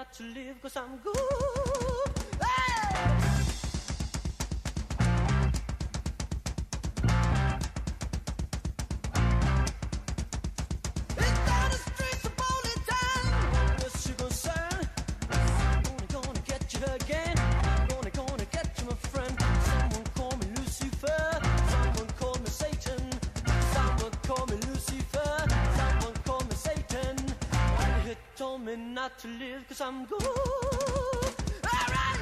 not to live 'cause I'm good. Hey! Not to live 'cause I'm good. All right.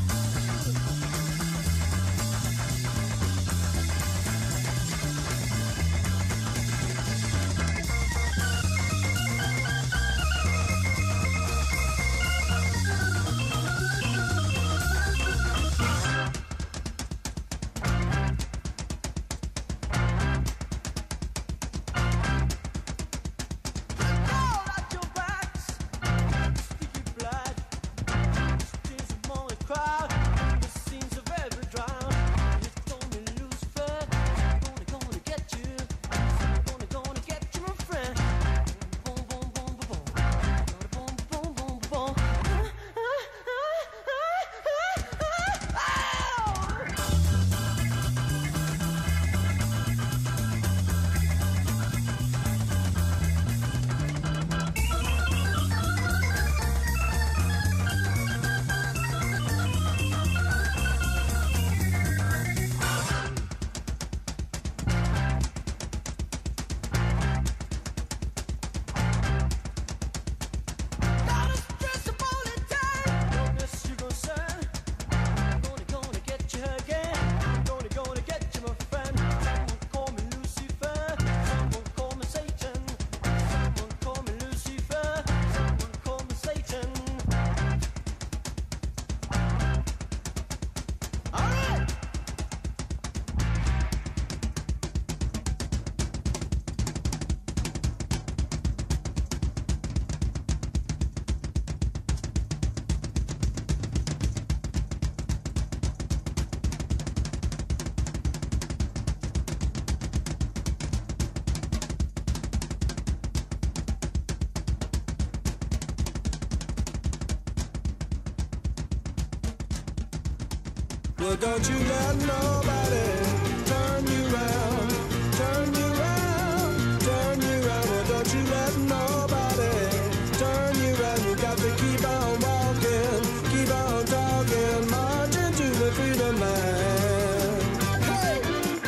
Well, don't you let nobody turn you round, turn you round, turn you round. Well, don't you let nobody turn you round. You got to keep on walking, keep on talking, marching to the freedom line. Hey!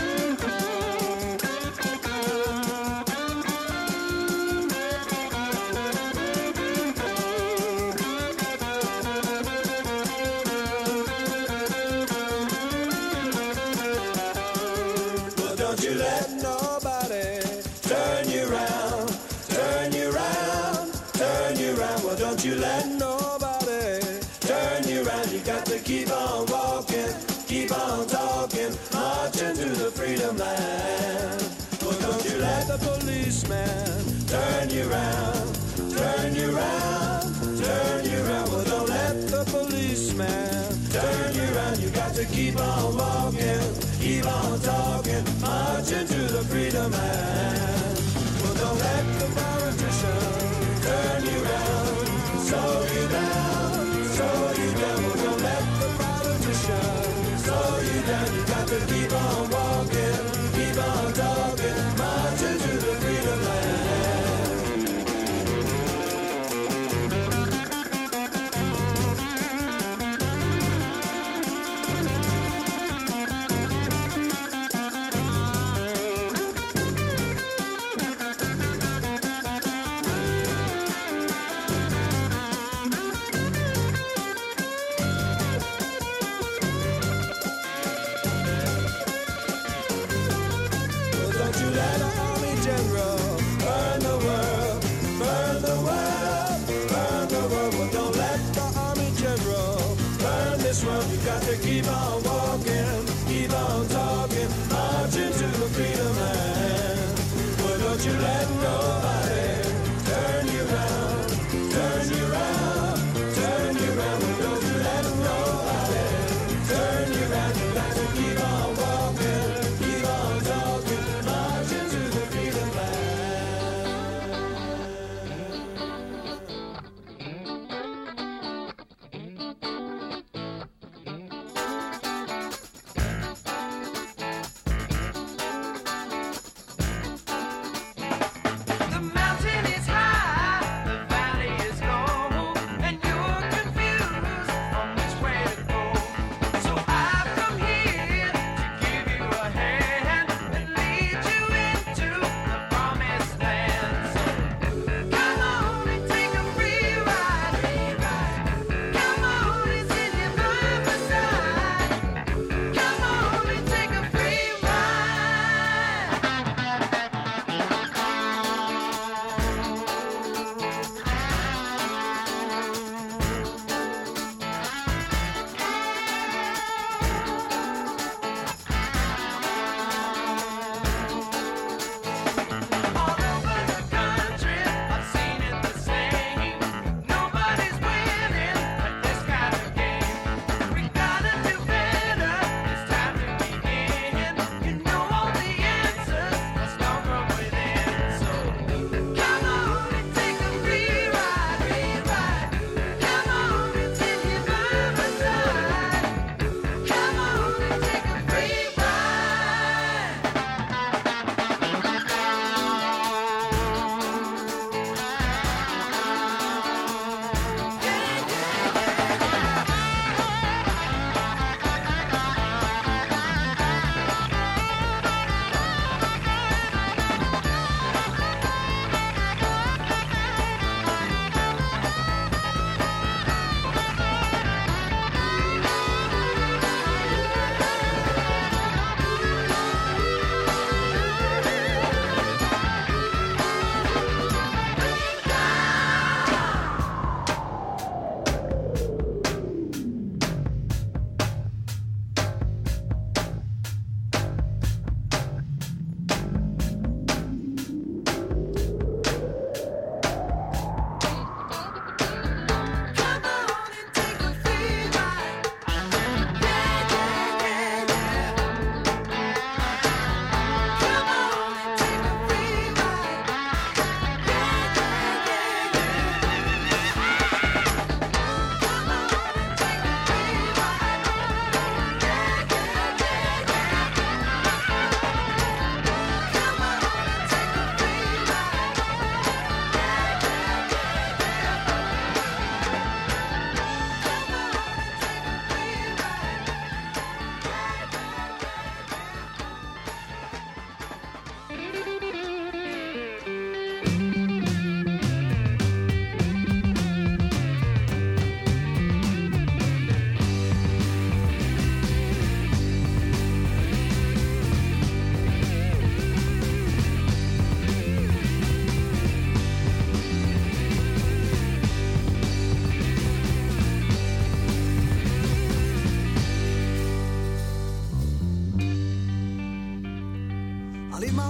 Don't you let nobody turn you round, turn you round, turn you round. Well, don't you let nobody turn you round. You got to keep on walking, keep on talking, marching to the freedom line. Well, don't you let the policeman turn you round, turn you round, turn you round. Well, don't let the policeman turn you round. You got to keep on walking, keep on talking, marching to the freedom line. Well, don't let the politician turn you round, slow you down, slow you down. Well, don't let the politician slow you down. You got to keep on walking, keep on talking, marching to the freedom line. You got to keep on walking, keep on talking, marching to the freedom line. Well, don't you let nobody turn you round, turn you round, turn you round. Well, don't you let nobody turn you round. You got to keep on walking, keep on talking, marching to the freedom line.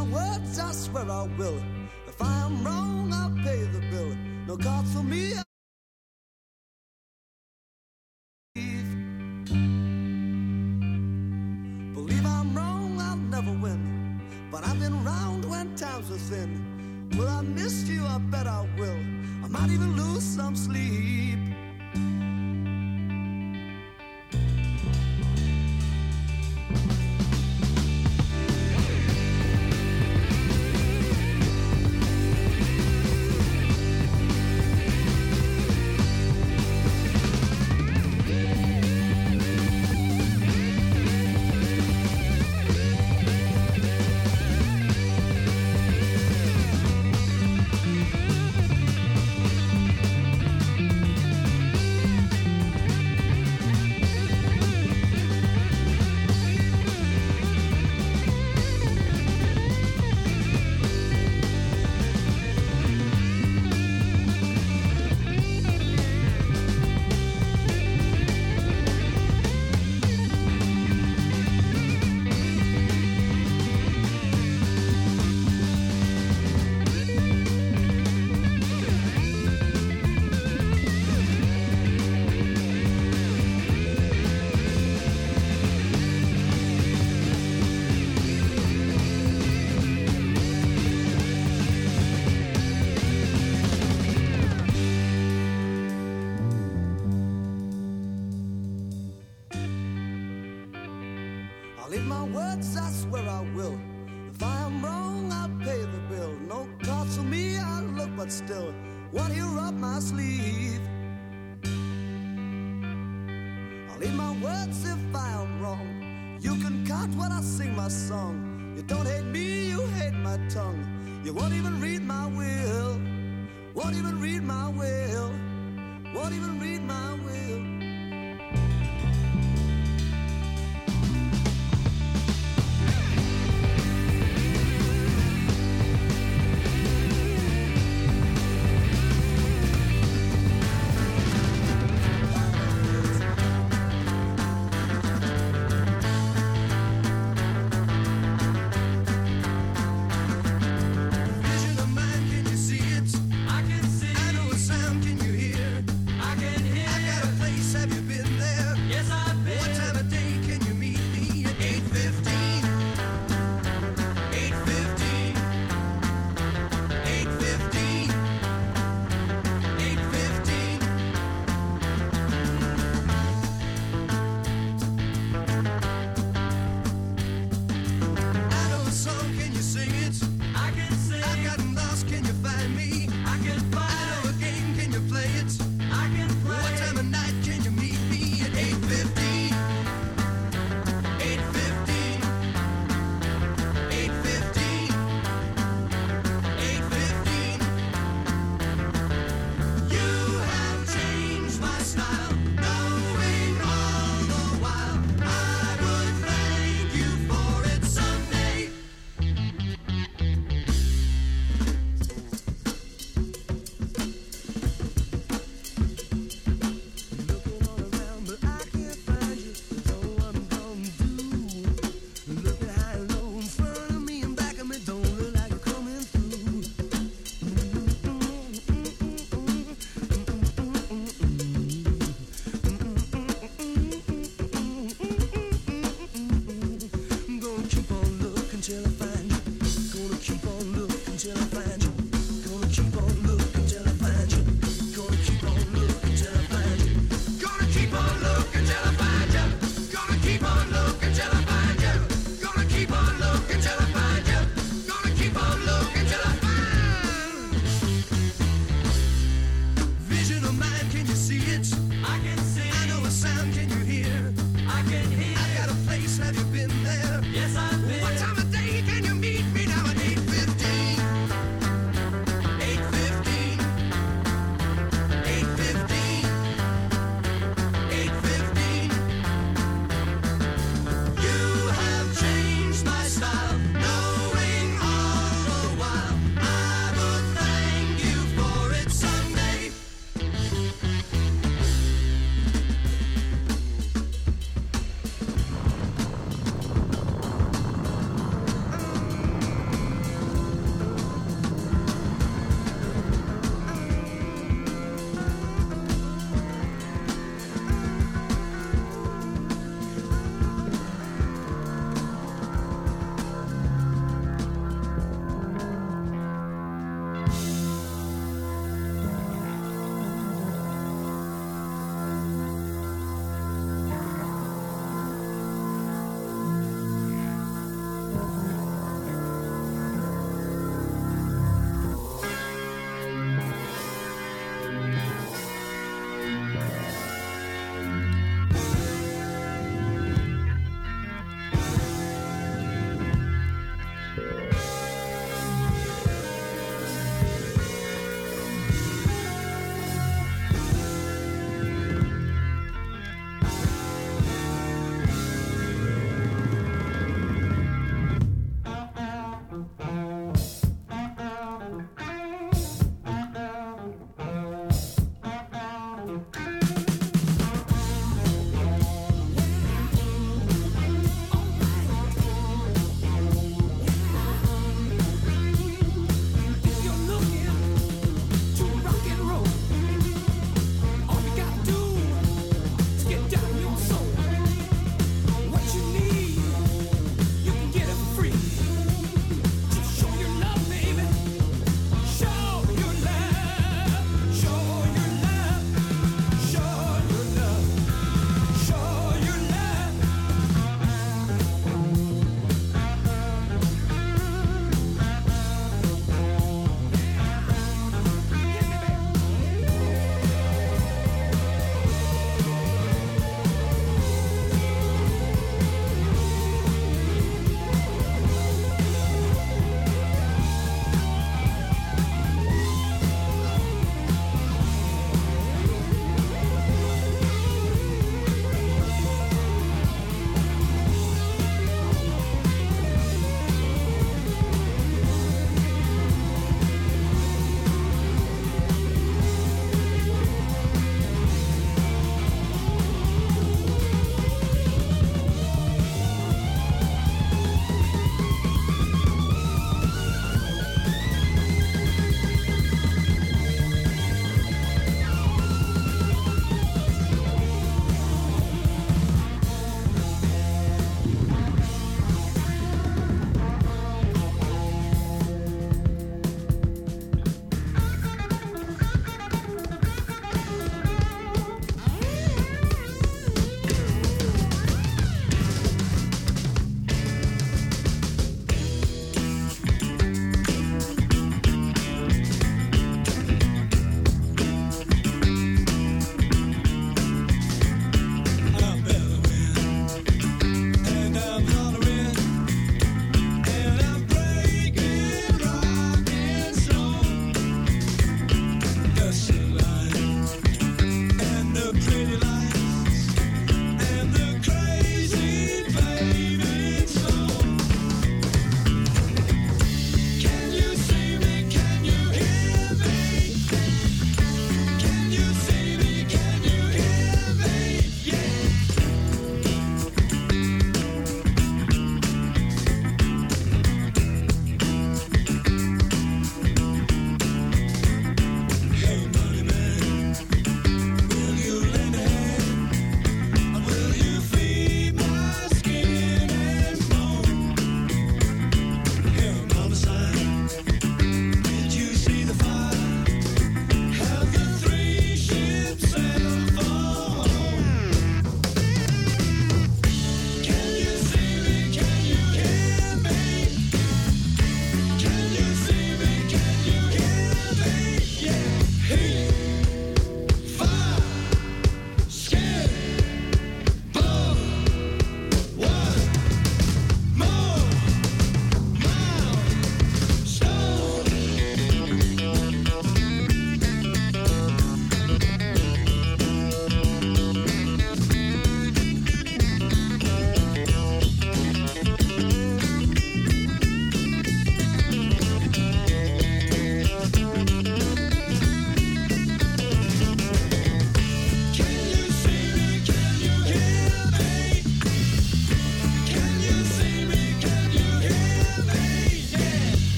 my words, I swear I will. If I am wrong, I'll pay the bill. No God for me. Believe I'm wrong, I'll never win. But I've been round when times were thin. Will I miss you? I bet I will. I might even lose some sleep. Leave my words, I swear I will. If I am wrong, I'll pay the bill. No cost for me, I look, but still, one here up my sleeve. I'll leave my words if I am wrong. You can count when I sing my song. You don't hate me, you hate my tongue. You won't even read my will. Won't even read my will. Won't even read my will. I got a place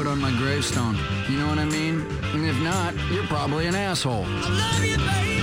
on my gravestone. You know what I mean? And if not, you're probably an asshole. I love you, babe.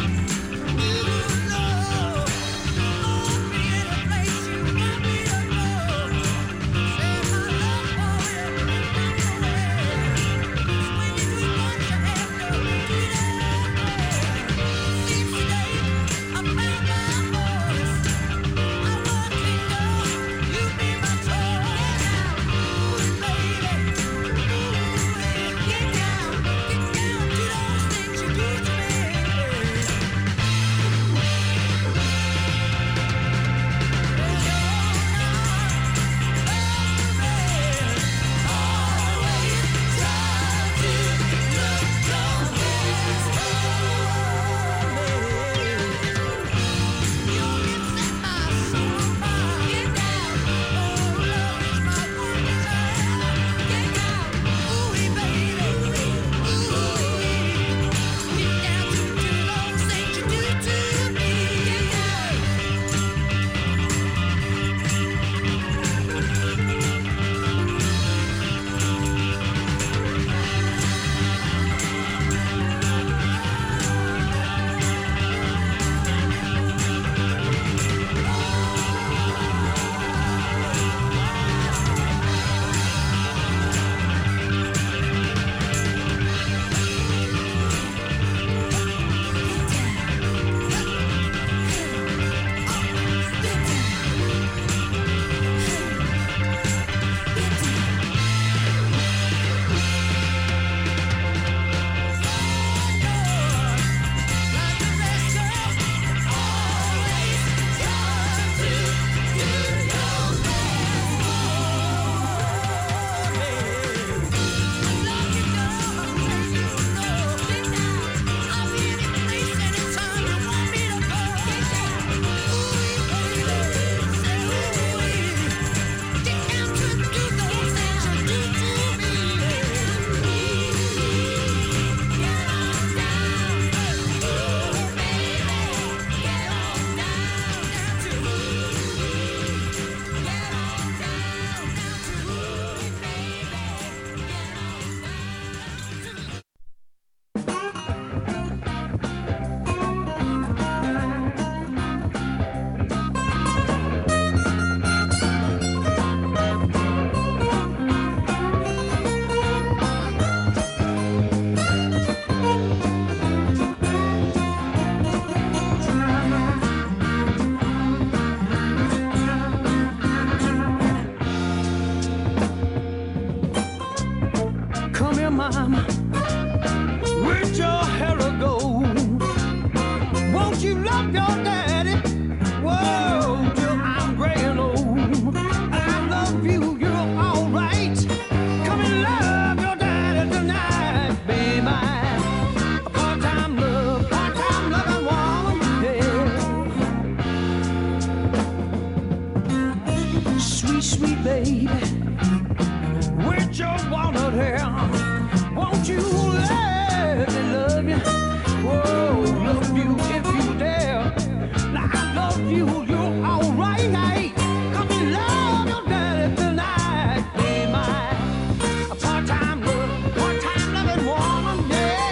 Mama, where'd your hair go? Won't you love your daddy? Whoa, till I'm gray and old. I love you, you're all right. Come and love your daddy tonight, be mine. A part-time loving woman, yeah. Sweet, sweet baby, where'd your walnut hair? Won't you let me love you? Whoa, love you if you dare. Now I love you, you're all right. Come and love your daddy tonight. Be my part-time loving woman, yeah.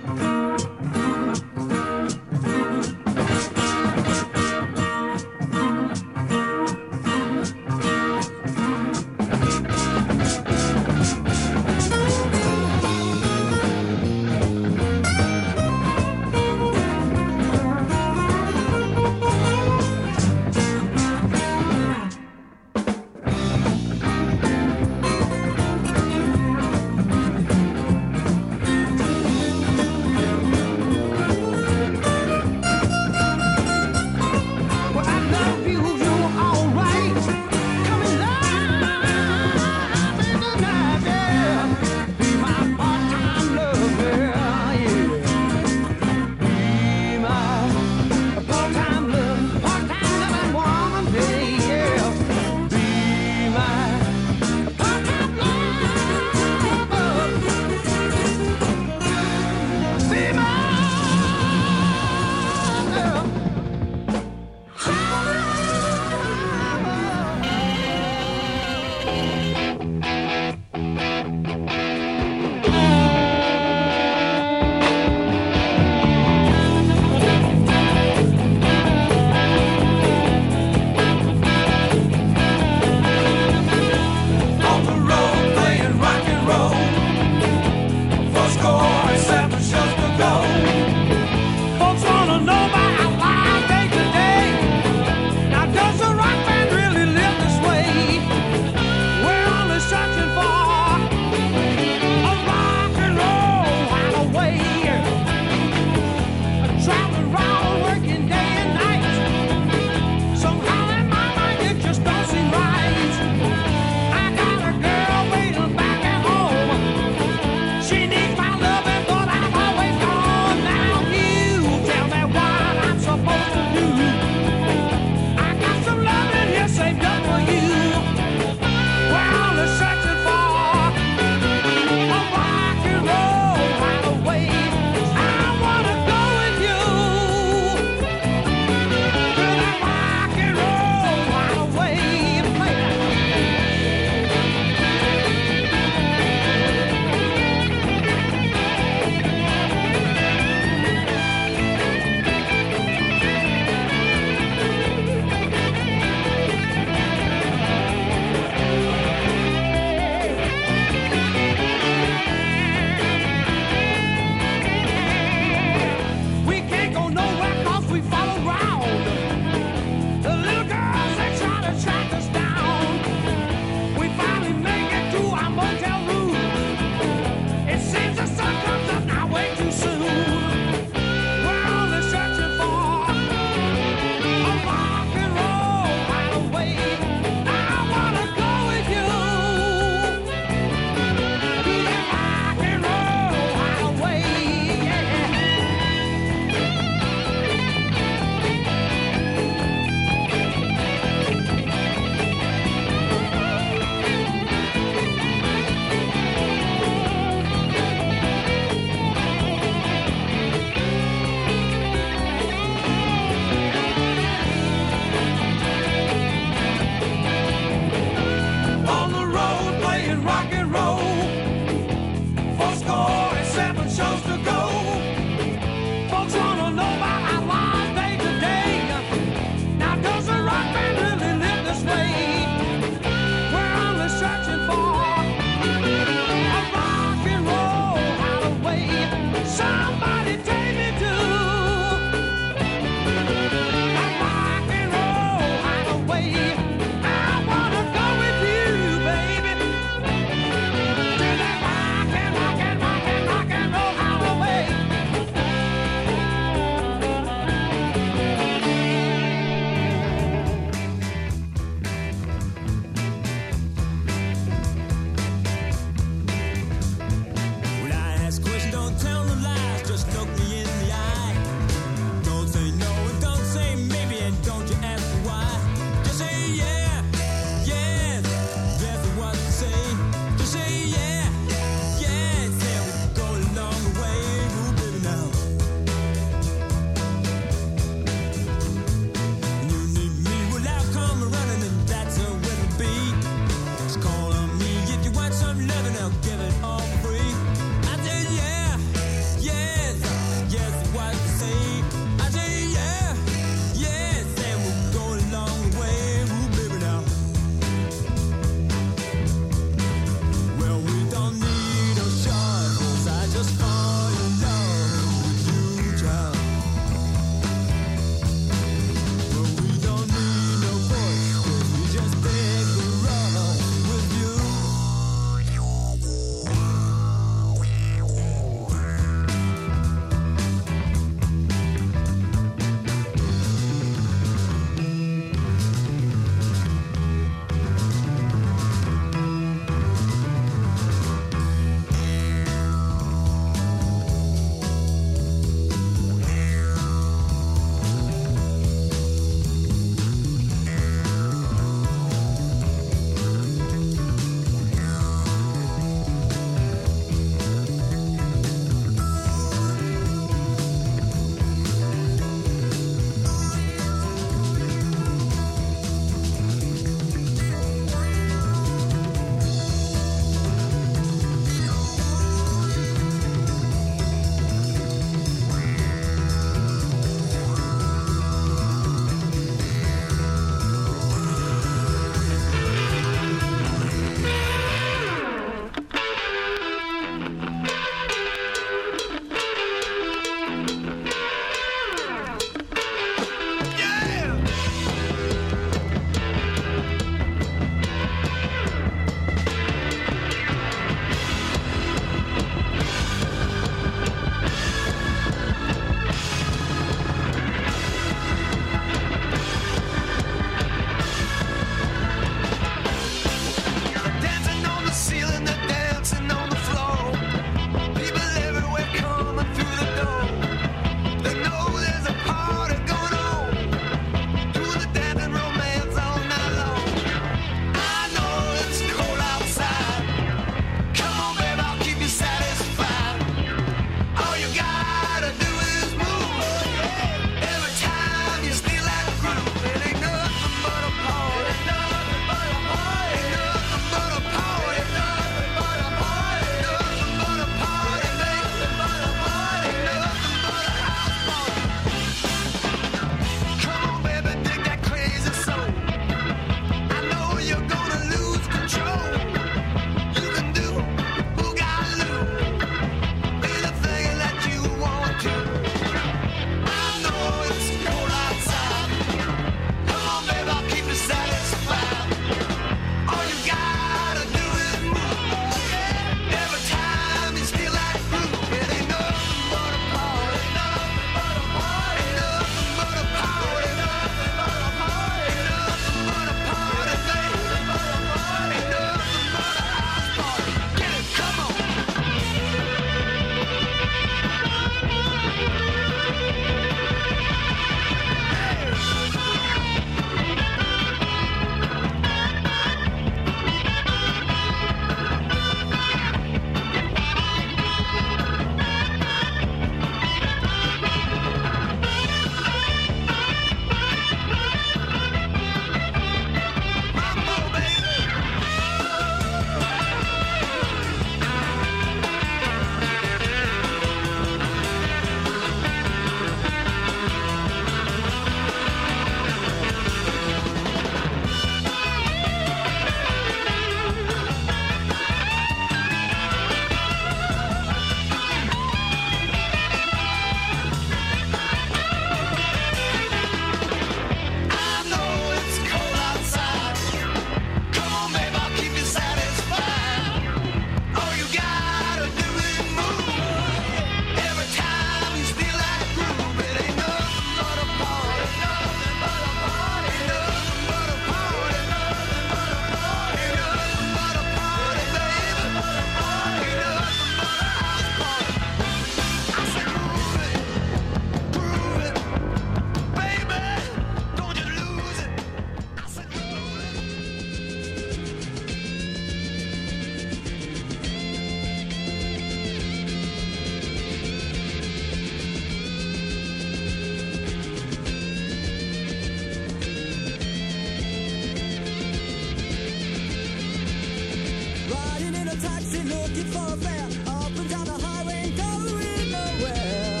ticket for a fare, up and down the highway and going nowhere.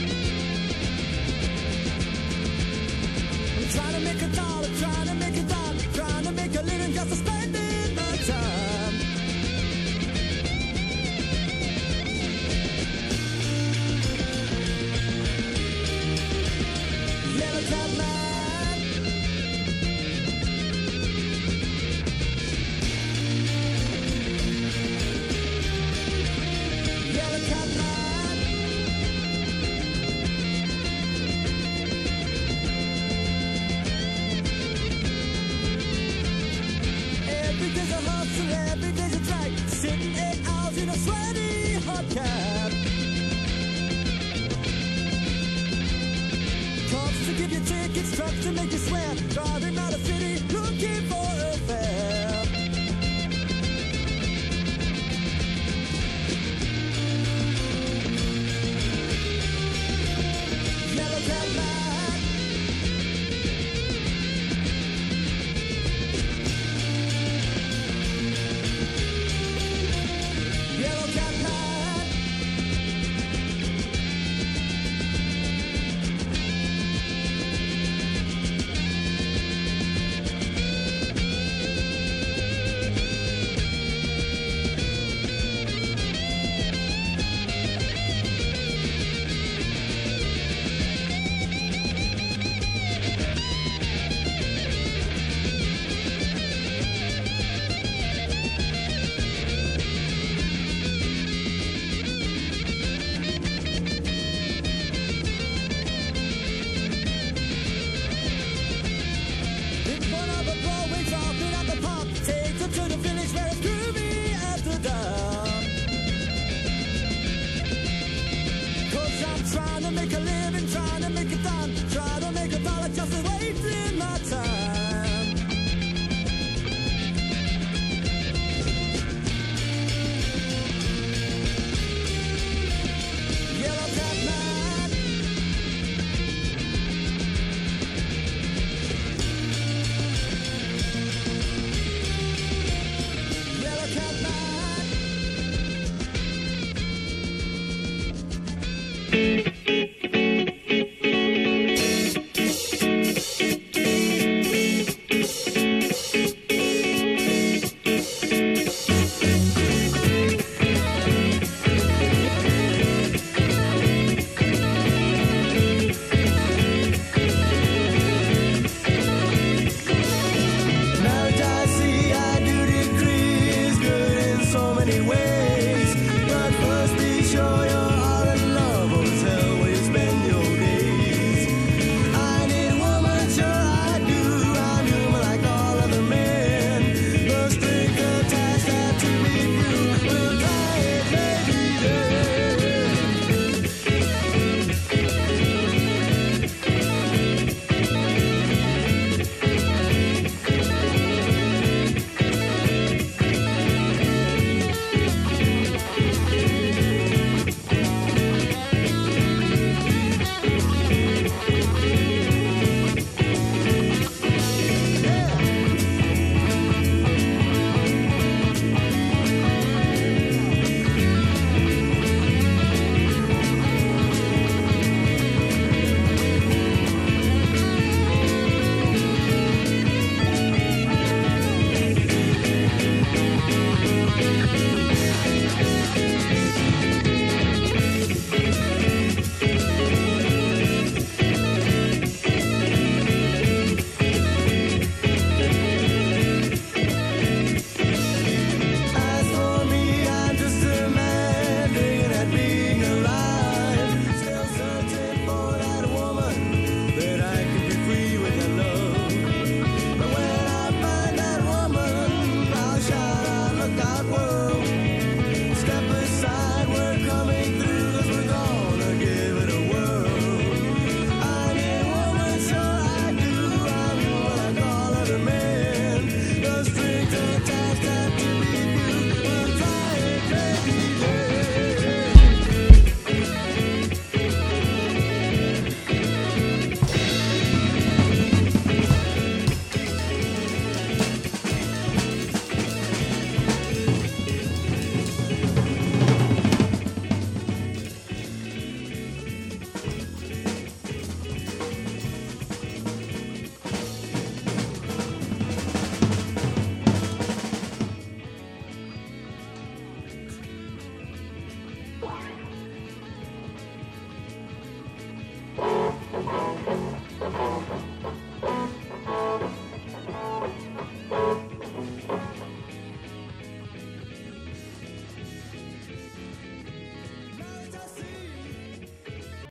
I'm trying to make a dollar, trying to make a dime, trying to make a living just to spend in my time. Yellow Cab Man, Yellow Cab Man, every day's a hustle, every day's a drag, sitting 8 hours in a sweaty hot cab. Cops to give you tickets, trucks to make you swear, driving out of city